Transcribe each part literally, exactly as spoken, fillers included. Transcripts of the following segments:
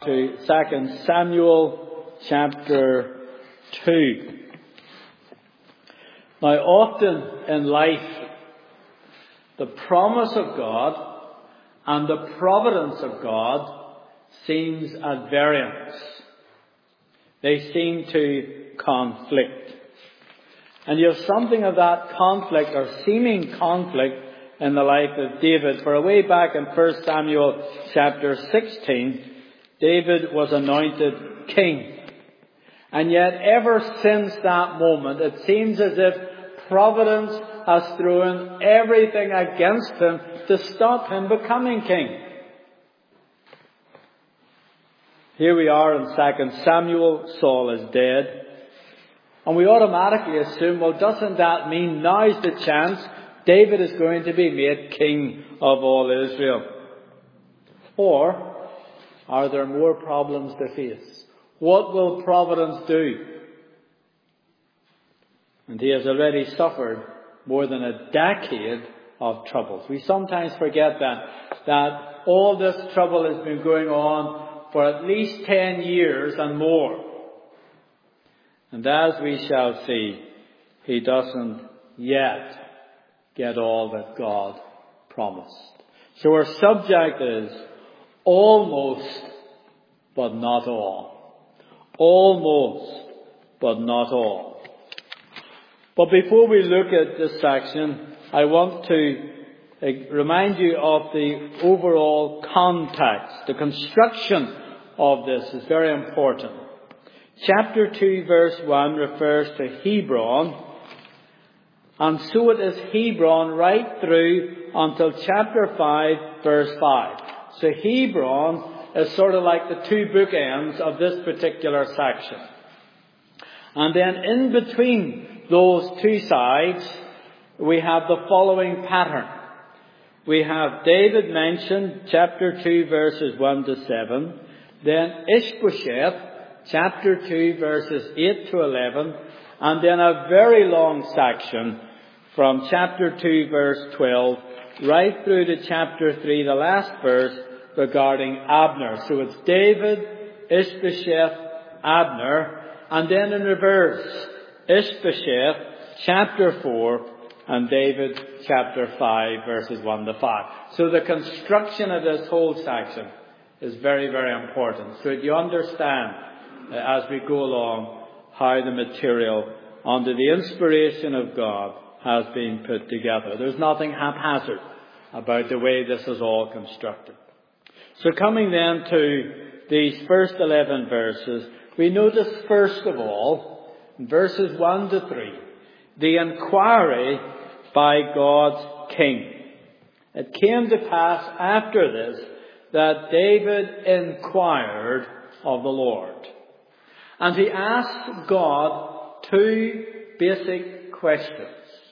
To Second Samuel chapter two. Now, often in life, the promise of God and the providence of God seems at variance. They seem to conflict. And you have something of that conflict or seeming conflict in the life of David. For way back in First Samuel chapter sixteen, David was anointed king. And yet ever since that moment, it seems as if providence has thrown everything against him to stop him becoming king. Here we are in Second Samuel. Saul is dead. And we automatically assume, well, doesn't that mean now's the chance David is going to be made king of all Israel? Or are there more problems to face? What will providence do? And he has already suffered more than a decade of troubles. We sometimes forget that, that all this trouble has been going on for at least ten years and more. And as we shall see, he doesn't yet get all that God promised. So our subject is almost, but not all. Almost, but not all. But before we look at this section, I want to remind you of the overall context. The construction of this is very important. Chapter two, verse one refers to Hebron. And so it is Hebron right through until chapter five, verse five. So Hebron is sort of like the two bookends of this particular section. And then in between those two sides, we have the following pattern. We have David mentioned, chapter two, verses one to seven. Then Ishbosheth, chapter two, verses eight to eleven. And then a very long section from chapter two, verse twelve, right through to chapter three, the last verse, regarding Abner. So it's David, Ishbosheth, Abner, and then in reverse, Ishbosheth, chapter four, and David, chapter five, verses one to five. So the construction of this whole section is very, very important. So that you understand, uh, as we go along, how the material, under the inspiration of God, has been put together. There's nothing haphazard about the way this is all constructed. So coming then to these first eleven verses, we notice first of all, in verses one to three, the inquiry by God's king. It came to pass after this that David inquired of the Lord. And he asked God two basic questions.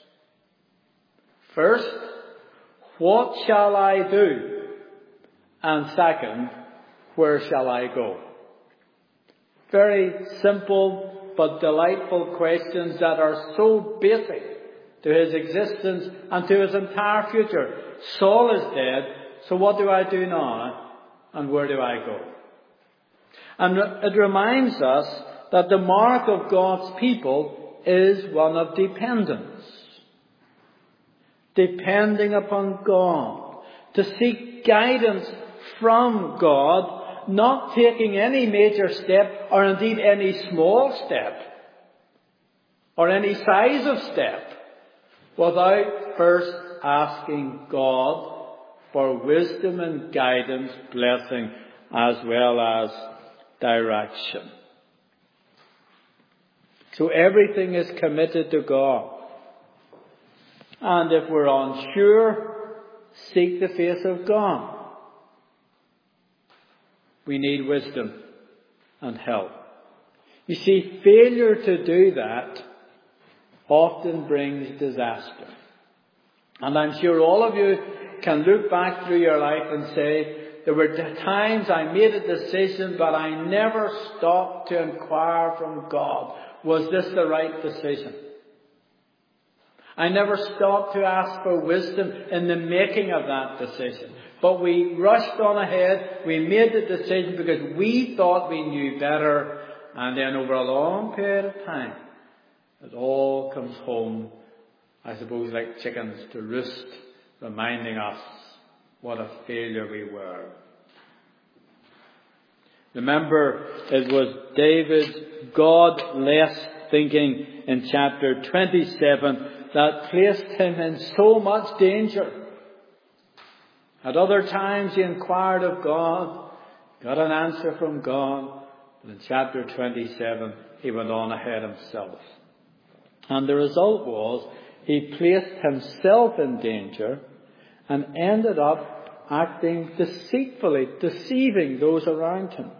First, what shall I do? And second, where shall I go? Very simple but delightful questions that are so basic to his existence and to his entire future. Saul is dead, so what do I do now? And where do I go? And it reminds us that the mark of God's people is one of dependence. Depending upon God. To seek guidance from God, not taking any major step, or indeed any small step, or any size of step, without first asking God for wisdom and guidance, blessing, as well as direction. So everything is committed to God. And if we're unsure, seek the face of God. We need wisdom and help. You see, failure to do that often brings disaster. And I'm sure all of you can look back through your life and say, there were times I made a decision, but I never stopped to inquire from God. Was this the right decision? I never stopped to ask for wisdom in the making of that decision. But we rushed on ahead. We made the decision because we thought we knew better. And then over a long period of time, it all comes home, I suppose, like chickens to roost, reminding us what a failure we were. Remember, it was David's God-less thinking in chapter twenty-seven that placed him in so much danger. At other times he inquired of God, got an answer from God, but in chapter twenty-seven he went on ahead himself. And the result was he placed himself in danger and ended up acting deceitfully, deceiving those around him.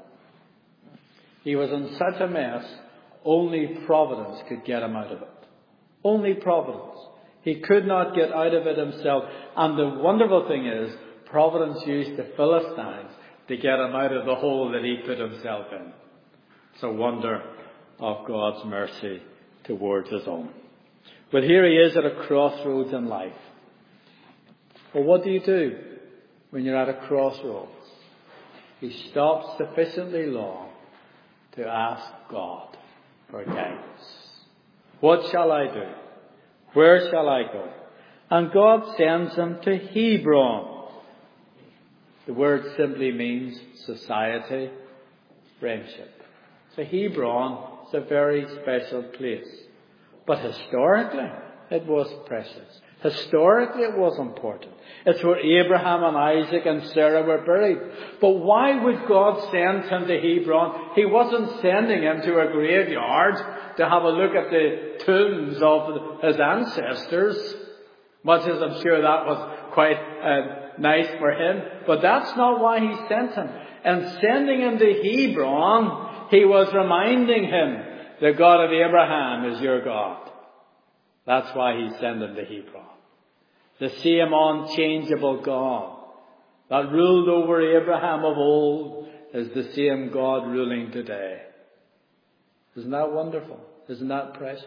He was in such a mess, only providence could get him out of it. Only providence. He could not get out of it himself. And the wonderful thing is, providence used the Philistines to get him out of the hole that he put himself in. It's a wonder of God's mercy towards his own. But here he is at a crossroads in life. Well, what do you do when you're at a crossroads? He stops sufficiently long to ask God for guidance. What shall I do? Where shall I go? And God sends him to Hebron. The word simply means society, friendship. So Hebron is a very special place. But historically, it was precious. Historically, it was important. It's where Abraham and Isaac and Sarah were buried. But why would God send him to Hebron? He wasn't sending him to a graveyard to have a look at the tombs of his ancestors, much as I'm sure that was quite uh, nice for him. But that's not why he sent him. And sending him to Hebron, he was reminding him, the God of Abraham is your God. That's why he sent him to Hebron. The same unchangeable God that ruled over Abraham of old is the same God ruling today. Isn't that wonderful? Isn't that precious?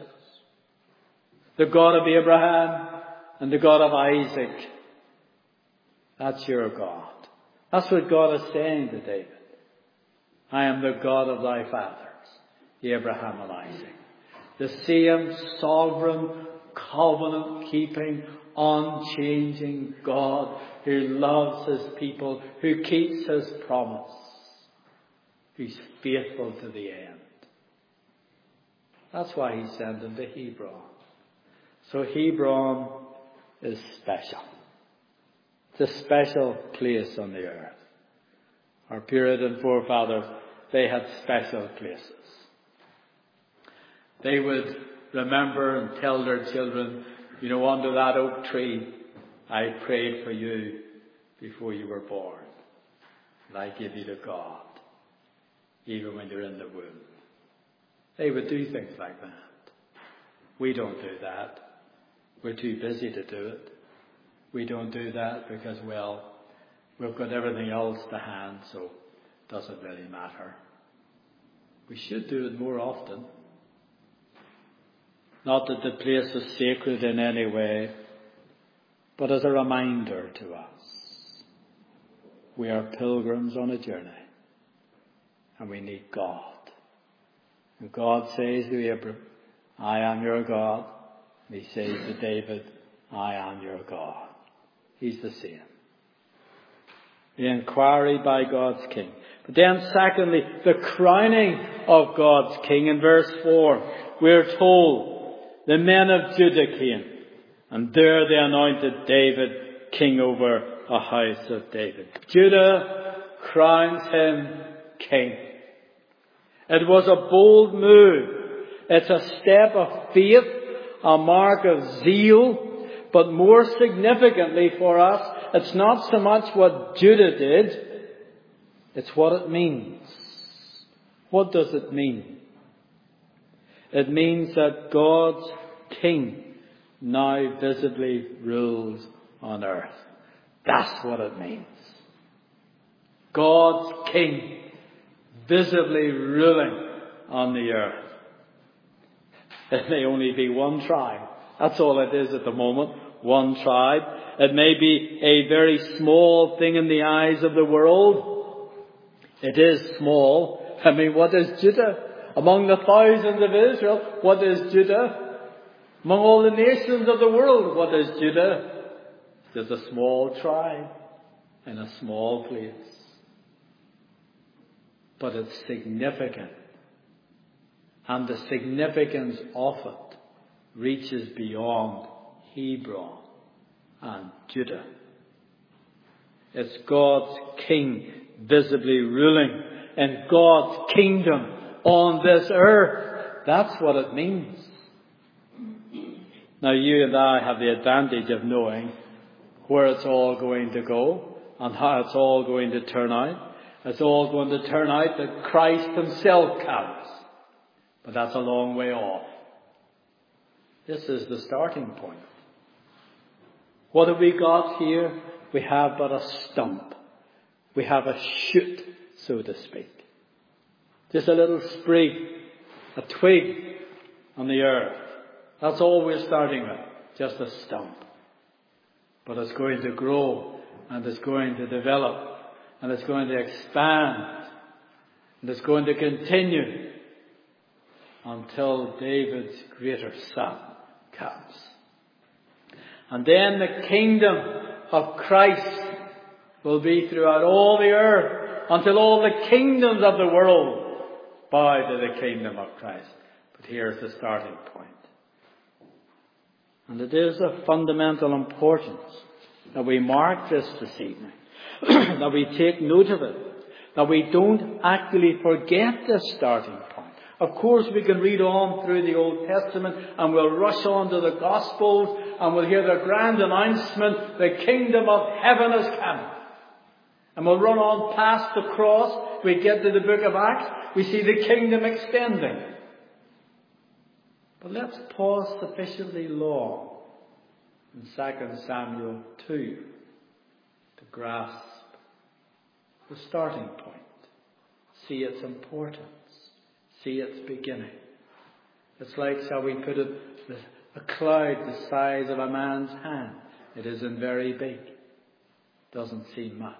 The God of Abraham and the God of Isaac. That's your God. That's what God is saying to David. I am the God of thy fathers, Abraham and Isaac. The same sovereign, covenant-keeping, unchanging God who loves his people, who keeps his promise, who's faithful to the end. That's why he sent him to Hebron. So Hebron is special. It's a special place on the earth. Our Puritan forefathers, they had special places. They would remember and tell their children, you know, under that oak tree, I prayed for you before you were born. And I give you to God, even when you're in the womb. They would do things like that. We don't do that. We're too busy to do it. We don't do that because, well, we've got everything else to hand, so it doesn't really matter. We should do it more often. Not that the place is sacred in any way, but as a reminder to us. We are pilgrims on a journey, and we need God. And God says to Abraham, I am your God. And he says to David, I am your God. He's the same. The inquiry by God's king. But then secondly, the crowning of God's king. In verse four, we're told, the men of Judah came, and there they anointed David king over a house of David. Judah crowns him king. It was a bold move. It's a step of faith, a mark of zeal, but more significantly for us, it's not so much what Judah did, it's what it means. What does it mean? It means that God's king now visibly rules on earth. That's what it means. God's king visibly ruling on the earth. It may only be one tribe. That's all it is at the moment. one tribe. It may be a very small thing in the eyes of the world. It is small. I mean, what is Judah? Among the thousands of Israel, what is Judah? Among all the nations of the world, what is Judah? It's a small tribe in a small place. But it's significant. And the significance of it reaches beyond Hebron and Judah. It's God's king visibly ruling in God's kingdom on this earth. That's what it means. Now you and I have the advantage of knowing where it's all going to go and how it's all going to turn out. It's all going to turn out that Christ himself comes. But that's a long way off. This is the starting point. What have we got here? We have but a stump. We have a shoot, so to speak. Just a little sprig, a twig on the earth. That's all we're starting with. Just a stump. But it's going to grow and it's going to develop and it's going to expand and it's going to continue until David's greater son comes. And then the kingdom of Christ will be throughout all the earth until all the kingdoms of the world bow to the kingdom of Christ. But here's the starting point. And it is of fundamental importance that we mark this this evening, that we take note of it, that we don't actually forget this starting point. Of course, we can read on through the Old Testament and we'll rush on to the Gospels and we'll hear the grand announcement, the kingdom of heaven is coming. And we'll run on past the cross. We get to the book of Acts. We see the kingdom extending. But let's pause sufficiently long in Second Samuel two to grasp the starting point. See its importance. See its beginning. It's like, shall we put it, a cloud the size of a man's hand. It isn't very big. Doesn't seem much.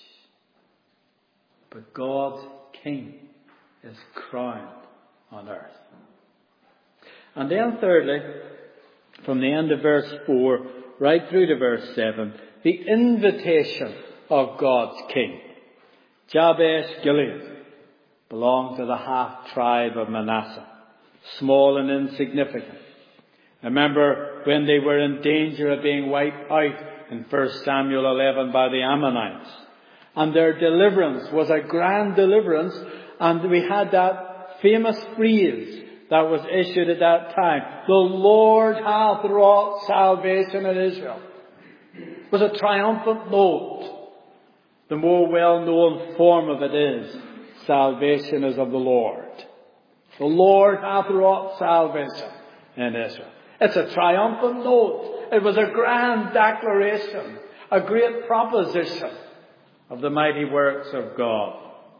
But God's king is crowned on earth. And then thirdly, from the end of verse four right through to verse seven, the invitation of God's king. Jabesh Gilead belonged to the half tribe of Manasseh, small and insignificant. Remember when they were in danger of being wiped out in First Samuel eleven by the Ammonites. And their deliverance was a grand deliverance. And we had that famous phrase that was issued at that time. The Lord hath wrought salvation in Israel. It was a triumphant note. The more well-known form of it is, salvation is of the Lord. The Lord hath wrought salvation in Israel. It's a triumphant note. It was a grand declaration, a great proposition of the mighty works of God.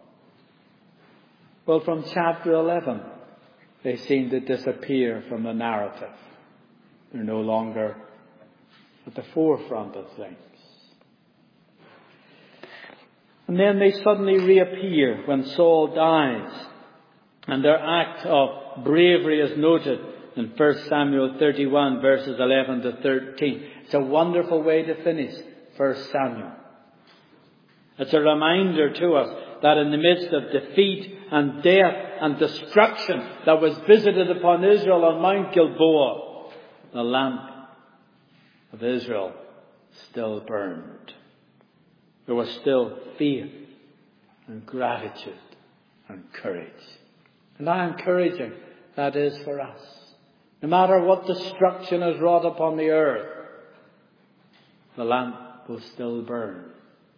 Well, from chapter eleven, they seem to disappear from the narrative. They're no longer at the forefront of things. And then they suddenly reappear when Saul dies. And their act of bravery is noted in First Samuel thirty-one, verses eleven to thirteen. It's a wonderful way to finish First Samuel. It's a reminder to us that in the midst of defeat and death and destruction that was visited upon Israel on Mount Gilboa, the lamp of Israel still burned. There was still faith and gratitude and courage. And how encouraging that is for us. No matter what destruction is wrought upon the earth, the lamp will still burn.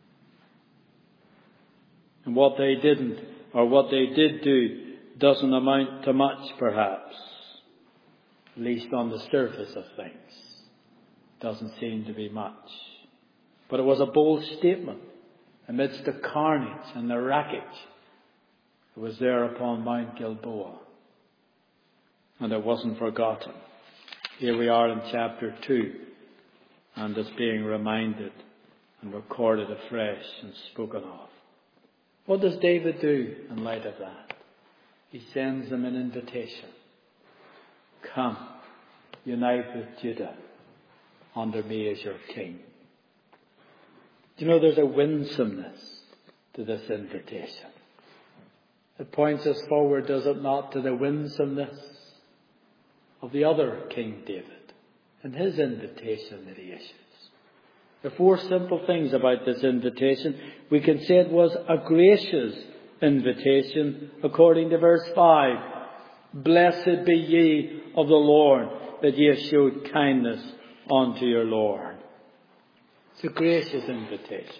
And what they didn't, or what they did do, doesn't amount to much, perhaps. At least on the surface of things. Doesn't seem to be much. But it was a bold statement amidst the carnage and the wreckage. It was there upon Mount Gilboa. And it wasn't forgotten. Here we are in chapter two. and is being reminded and recorded afresh and spoken of. What does David do in light of that? He sends them an invitation. Come, unite with Judah under me as your king. Do you know there's a winsomeness to this invitation? It points us forward, does it not, to the winsomeness of the other King David and his invitation that he issues. There are four simple things about this invitation. We can say it was a gracious invitation according to verse five. Blessed be ye of the Lord, that ye have showed kindness unto your Lord. It's a gracious invitation.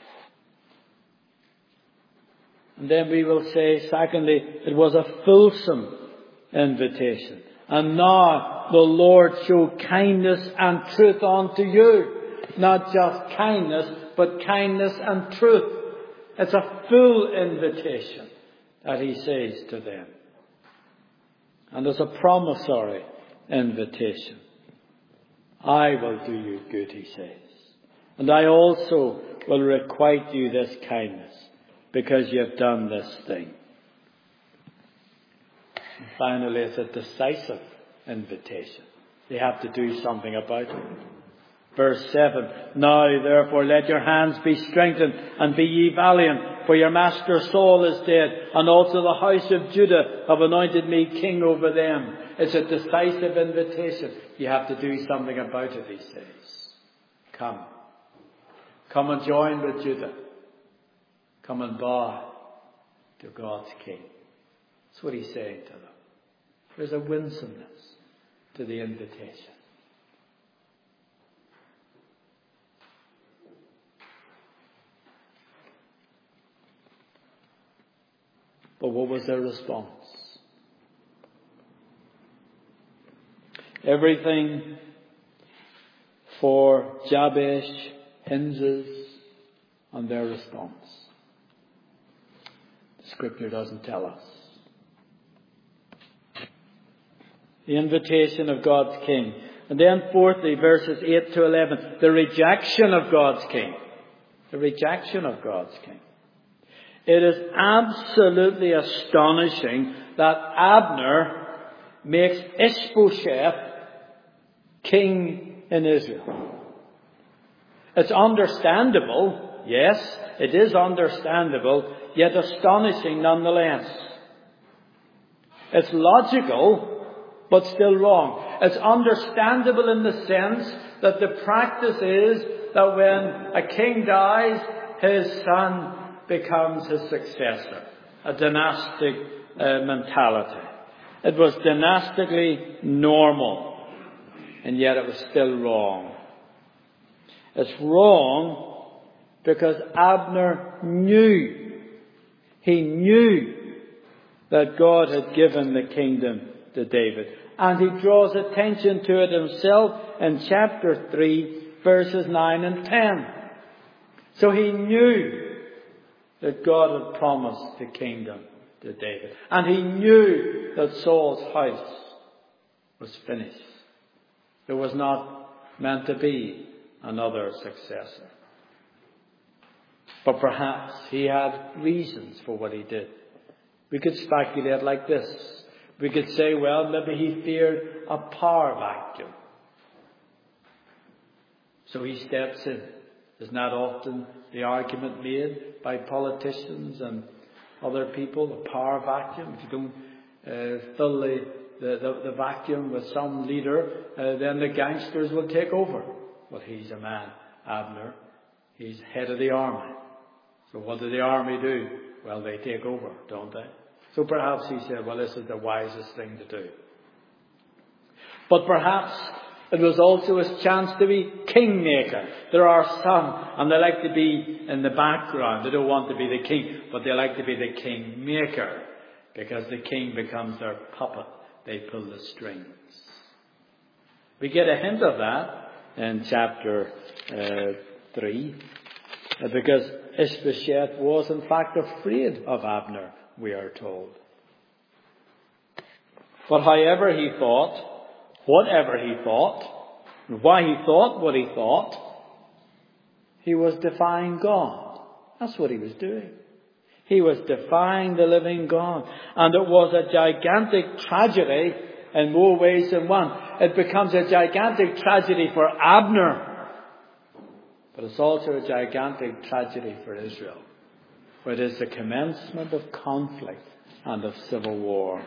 And then we will say, secondly, it was a fulsome invitation. And now the Lord show kindness and truth unto you. Not just kindness, but kindness and truth. It's a full invitation that he says to them. And it's a promissory invitation. I will do you good, he says. And I also will requite you this kindness, because you have done this thing. And finally, it's a decisive invitation. They have to do something about it. Verse seven, now therefore let your hands be strengthened, and be ye valiant, for your master Saul is dead, and also the house of Judah have anointed me king over them. It's a decisive invitation. You have to do something about it, he says. Come. Come and join with Judah. Come and bow to God's king. That's what he's saying to them. There's a winsomeness to the invitation. But what was their response? Everything for Jabesh hinges on their response. The Scripture doesn't tell us. The invitation of God's king. And then fourthly, verses eight to eleven, the rejection of God's king. The rejection of God's king. It is absolutely astonishing that Abner makes Ishbosheth king in Israel. It's understandable, yes, it is understandable, yet astonishing nonetheless. It's logical, but still wrong. It's understandable in the sense that the practice is that when a king dies, his son becomes his successor. A dynastic uh, mentality. It was dynastically normal, and yet it was still wrong. It's wrong because Abner knew, he knew that God had given the kingdom to David. And he draws attention to it himself in chapter three, verses nine and ten. So he knew that God had promised the kingdom to David. And he knew that Saul's house was finished. There was not meant to be another successor. But perhaps he had reasons for what he did. We could speculate like this. We could say, well, maybe he feared a power vacuum. So he steps in. Isn't that often the argument made by politicians and other people? A power vacuum. If you don't uh, fill the, the, the, the vacuum with some leader, uh, then the gangsters will take over. Well, he's a man, Abner. He's head of the army. So what do the army do? Well, they take over, don't they? So perhaps he said, well, this is the wisest thing to do. But perhaps it was also his chance to be kingmaker. There are some, and they like to be in the background. They don't want to be the king, but they like to be the kingmaker, because the king becomes their puppet. They pull the strings. We get a hint of that in chapter uh, three, uh, because Ishbosheth was in fact afraid of Abner, we are told. But however he thought, whatever he thought, And why he thought what he thought? He was defying God. That's what he was doing. He was defying the living God. And it was a gigantic tragedy in more ways than one. It becomes a gigantic tragedy for Abner. But it's also a gigantic tragedy for Israel. For it is the commencement of conflict and of civil war.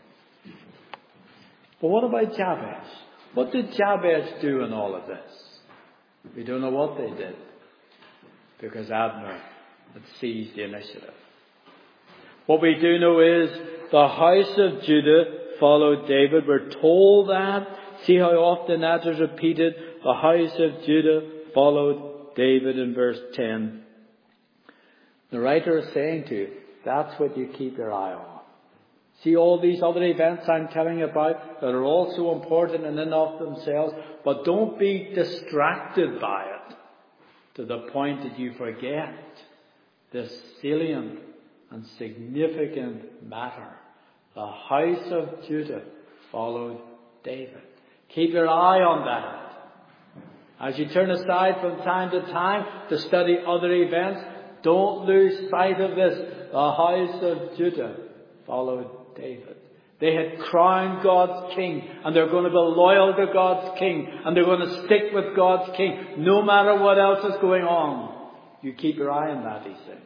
But what about Jabez? What did Jabez do in all of this? We don't know what they did. Because Abner had seized the initiative. What we do know is the house of Judah followed David. We're told that. See how often that is repeated. The house of Judah followed David in verse ten. The writer is saying to you, that's what you keep your eye on. See all these other events I'm telling you about that are also important in and of themselves, but don't be distracted by it to the point that you forget this salient and significant matter. The house of Judah followed David. Keep your eye on that. As you turn aside from time to time to study other events, don't lose sight of this. The house of Judah followed David. They had crowned God's king, and they're going to be loyal to God's king, and they're going to stick with God's king, no matter what else is going on. You keep your eye on that, he says.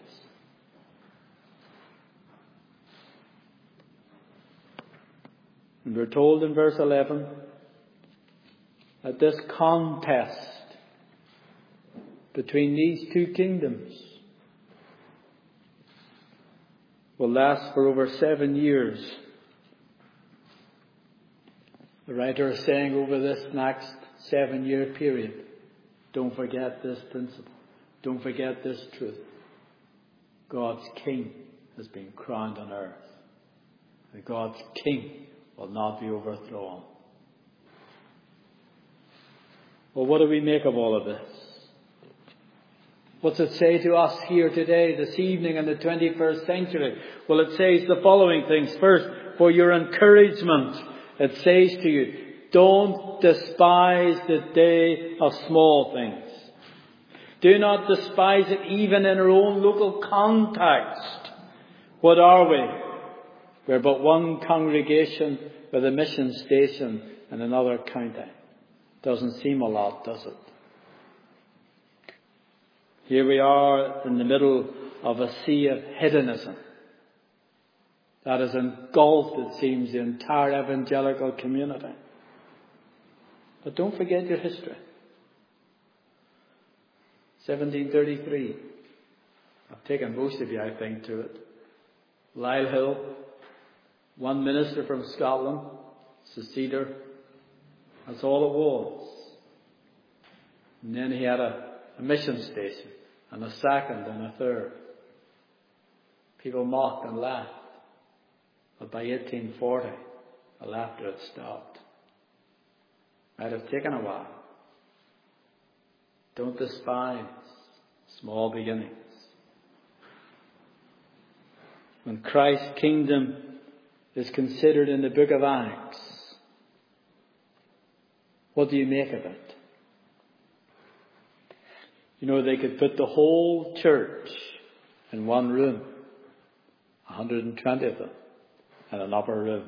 And we're told in verse eleven that this contest between these two kingdoms will last for over seven years. The writer is saying over this next seven-year period, don't forget this principle. Don't forget this truth. God's king has been crowned on earth. And God's king will not be overthrown. Well, what do we make of all of this? What's it say to us here today, this evening in the twenty-first century? Well, it says the following things. First, for your encouragement, it says to you, don't despise the day of small things. Do not despise it even in our own local context. What are we? We're but one congregation with a mission station in another county. Doesn't seem a lot, does it? Here we are in the middle of a sea of hedonism that has engulfed, it seems, the entire evangelical community. But don't forget your history. seventeen thirty-three. I've taken most of you, I think, to it. Lyle Hill, one minister from Scotland, seceder. That's all it was. And then he had a, a mission station, and a second, and a third. People mocked and laughed. But by eighteen forty, the laughter had stopped. Might have taken a while. Don't despise small beginnings. When Christ's kingdom is considered in the book of Acts, what do you make of it? You know, they could put the whole church in one room, one hundred twenty of them, in an upper room.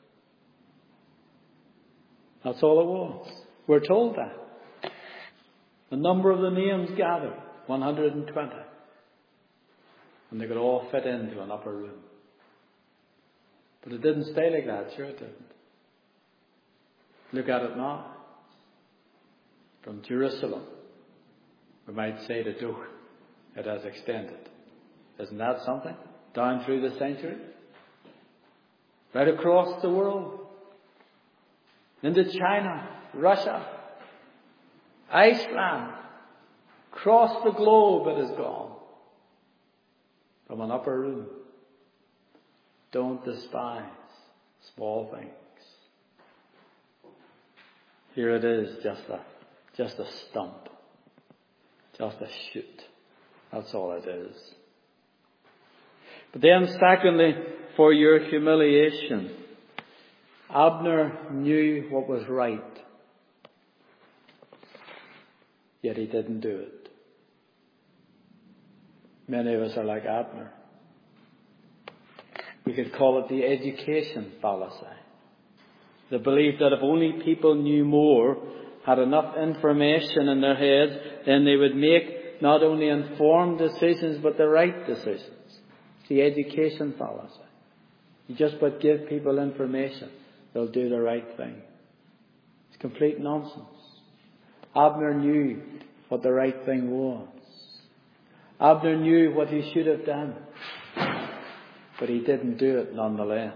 That's all it was. We're told that. The number of the names gathered, one hundred twenty. And they could all fit into an upper room. But it didn't stay like that, sure it didn't. Look at it now. From Jerusalem, we might say to Dover, it has extended. Isn't that something? Down through the century. Right across the world. Into China, Russia, Iceland. Across the globe it has gone. From an upper room. Don't despise small things. Here it is, just a, just a stump. Just a shoot. That's all it is. But then secondly, for your humiliation. Abner knew what was right. yet he didn't do it. Many of us are like Abner. We could call it the education fallacy. The belief that if only people knew more, had enough information in their heads, then they would make not only informed decisions, but the right decisions. It's the education fallacy. You just but give people information, they'll do the right thing. It's complete nonsense. Abner knew what the right thing was. Abner knew what he should have done. But he didn't do it nonetheless.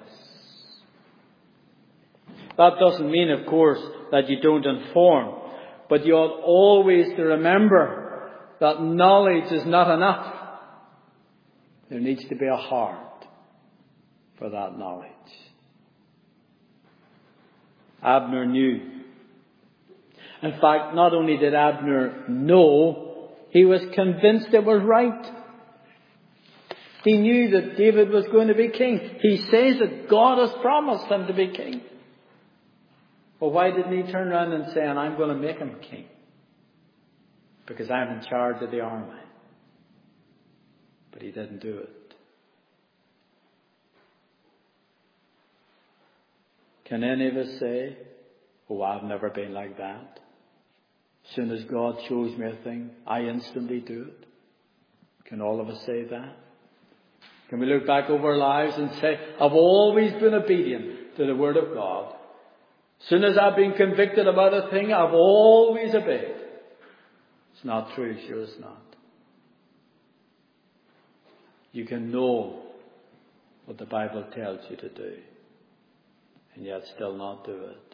That doesn't mean, of course, that you don't inform. But you ought always to remember that knowledge is not enough. There needs to be a heart for that knowledge. Abner knew. In fact, not only did Abner know, he was convinced it was right. He knew that David was going to be king. He says that God has promised him to be king. Well, why didn't he turn around and say, and I'm going to make him king? Because I'm in charge of the army. But he didn't do it. Can any of us say, oh, I've never been like that? As soon as God shows me a thing, I instantly do it. Can all of us say that? Can we look back over our lives and say, I've always been obedient to the Word of God. As soon as I've been convicted about a thing, I've always obeyed. It's not true, sure it's not. You can know what the Bible tells you to do, and yet still not do it.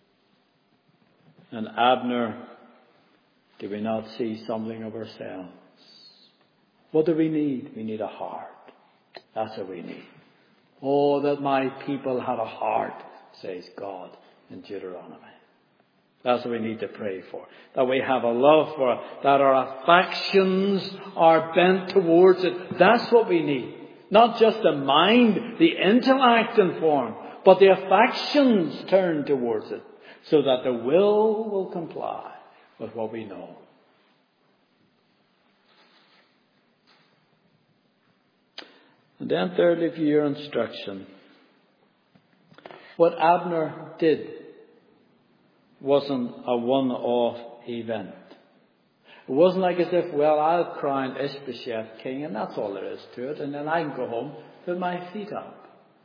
And Abner, do we not see something of ourselves? What do we need? We need a heart. That's what we need. Oh, that my people had a heart, says God in Deuteronomy. That's what we need to pray for. That we have a love for it. That our affections are bent towards it. That's what we need. Not just the mind, the intellect informed, but the affections turned towards it. So that the will will comply with what we know. And then thirdly, for your instruction, what Abner did wasn't a one-off event. It wasn't like as if, well, I'll crown Ishbosheth king and that's all there is to it, and then I can go home with my feet up.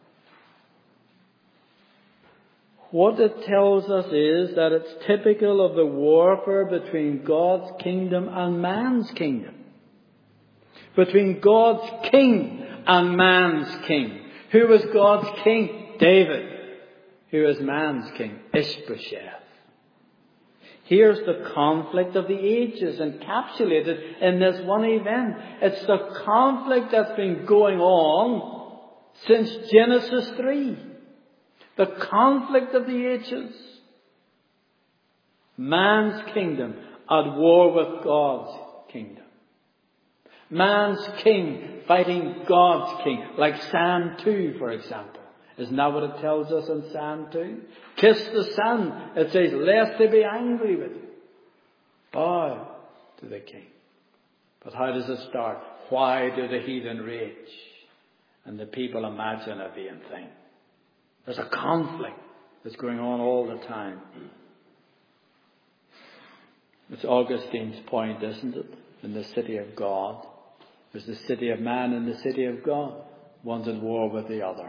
What it tells us is that it's typical of the warfare between God's kingdom and man's kingdom. Between God's king and man's king. Who was God's king? David. Who was man's king? Ishbosheth. Here's the conflict of the ages encapsulated in this one event. It's the conflict that's been going on since Genesis three. The conflict of the ages. Man's kingdom at war with God's kingdom. Man's king fighting God's king. Like Psalm two, for example. Isn't that what it tells us in Psalm two? Kiss the Son. It says, lest they be angry with you. Bow to the king. But how does it start? Why do the heathen rage? And the people imagine a vain thing. There's a conflict that's going on all the time. It's Augustine's point, isn't it? In the city of God. There's the city of man and the city of God. One's at war with the other.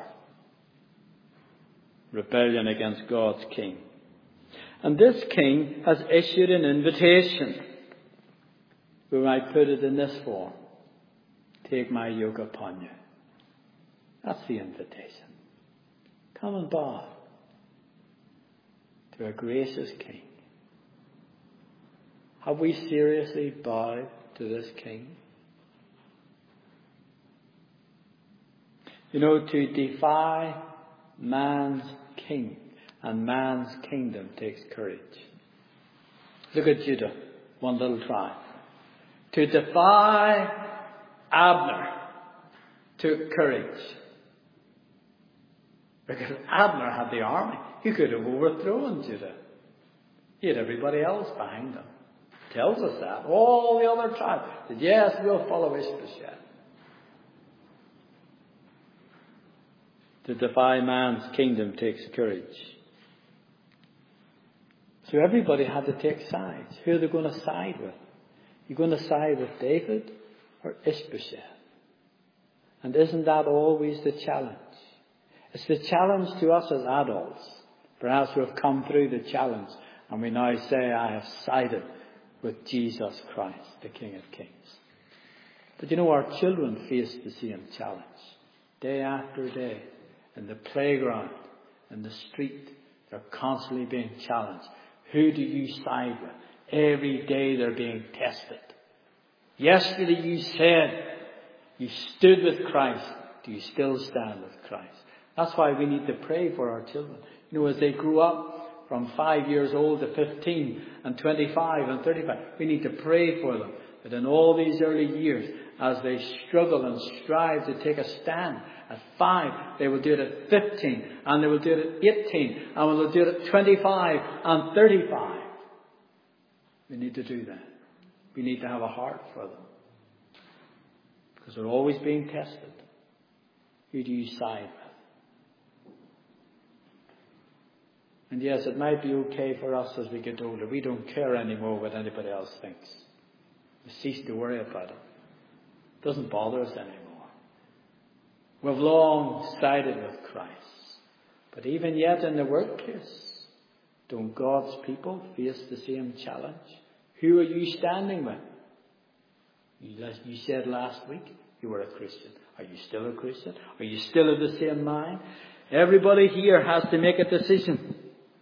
Rebellion against God's king. And this king has issued an invitation. We might put it in this form. Take my yoke upon you. That's the invitation. Come and bow to a gracious king. Have we seriously bowed to this king? You know, to defy man's king and man's kingdom takes courage. Look at Judah, one little tribe. To defy Abner took courage. Because Abner had the army. He could have overthrown Judah. He had everybody else behind him. tells us that. All the other tribes said, yes, we'll follow Ishbosheth. To defy man's kingdom takes courage. So everybody had to take sides. Who are they going to side with? You're going to side with David or Ishbosheth? And isn't that always the challenge? It's the challenge to us as adults. Perhaps we've come through the challenge and we now say, I have sided with Jesus Christ, the King of Kings. But you know, our children face the same challenge. Day after day, in the playground, in the street, they're constantly being challenged. Who do you side with? Every day they're being tested. Yesterday you said you stood with Christ. Do you still stand with Christ? That's why we need to pray for our children. You know, as they grew up from five years old to fifteen and twenty-five and thirty-five, we need to pray for them. That in all these early years, as they struggle and strive to take a stand at five, they will do it at fifteen, and they will do it at eighteen, and they will do it at twenty-five and thirty-five. We need to do that. We need to have a heart for them. Because they're always being tested. Who do you side with? And yes, it might be okay for us as we get older. We don't care anymore what anybody else thinks. We cease to worry about it. It doesn't bother us anymore. We've long sided with Christ. But even yet in the workplace, don't God's people face the same challenge? Who are you standing with? You said last week you were a Christian. Are you still a Christian? Are you still of the same mind? Everybody here has to make a decision.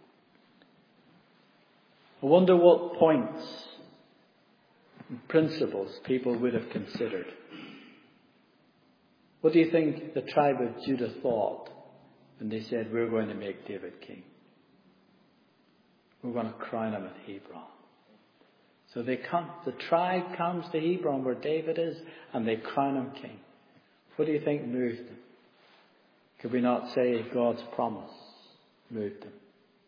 I wonder what points and principles people would have considered. What do you think the tribe of Judah thought when they said, we're going to make David king? We're going to crown him at Hebron. So they come, the tribe comes to Hebron where David is, and they crown him king. What do you think moved them? Could we not say God's promise moved them?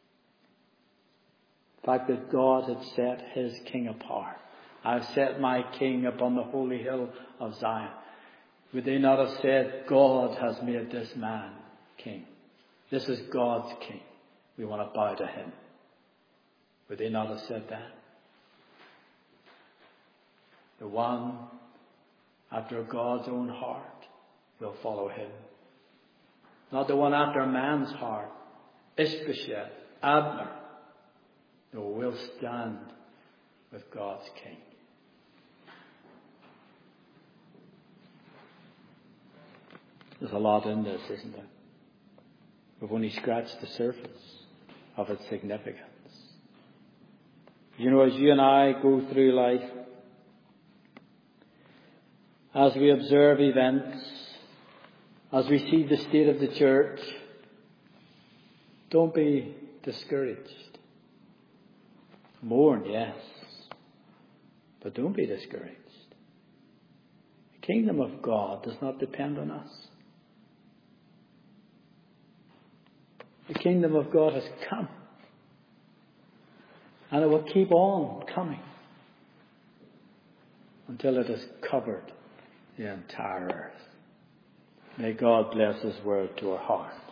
The fact that God had set his king apart. I've set my king upon the holy hill of Zion. Would they not have said, God has made this man king? This is God's king. We want to bow to him. Would they not have said that? The one after God's own heart will follow him. Not the one after man's heart. Ishbosheth, Abner. No, we'll stand with God's king. There's a lot in this, isn't there? We've only scratched the surface of its significance. You know, as you and I go through life, as we observe events, as we see the state of the church, don't be discouraged. Mourn, yes, but don't be discouraged. The kingdom of God does not depend on us. The kingdom of God has come, and it will keep on coming until it has covered the entire earth. May God bless his word to our hearts.